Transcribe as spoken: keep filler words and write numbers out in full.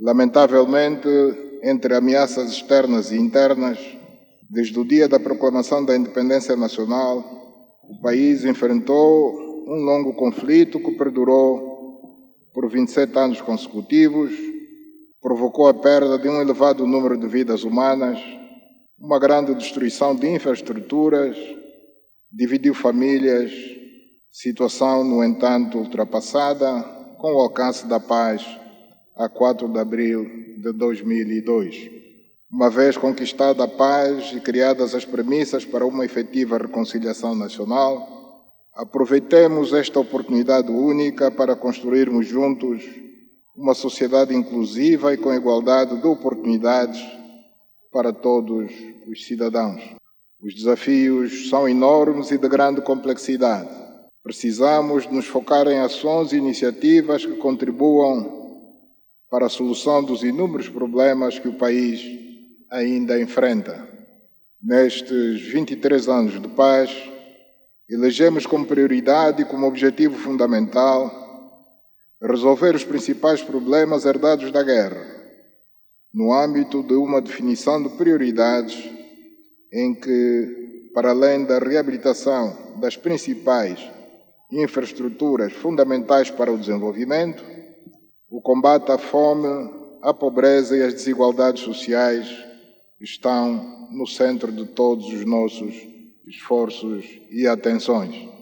Lamentavelmente, entre ameaças externas e internas, desde o dia da proclamação da independência nacional, o país enfrentou um longo conflito que perdurou por vinte e sete anos consecutivos, provocou a perda de um elevado número de vidas humanas, uma grande destruição de infraestruturas, dividiu famílias, situação, no entanto, ultrapassada com o alcance da paz a quatro de abril de dois mil e dois. Uma vez conquistada a paz e criadas as premissas para uma efetiva reconciliação nacional, aproveitemos esta oportunidade única para construirmos juntos uma sociedade inclusiva e com igualdade de oportunidades para todos os cidadãos. Os desafios são enormes e de grande complexidade. Precisamos nos focar em ações e iniciativas que contribuam para a solução dos inúmeros problemas que o país ainda enfrenta. Nestes vinte e três anos de paz, elegemos como prioridade e como objetivo fundamental resolver os principais problemas herdados da guerra, no âmbito de uma definição de prioridades em que, para além da reabilitação das principais infraestruturas fundamentais para o desenvolvimento, o combate à fome, à pobreza e às desigualdades sociais estão no centro de todos os nossos esforços e atenções.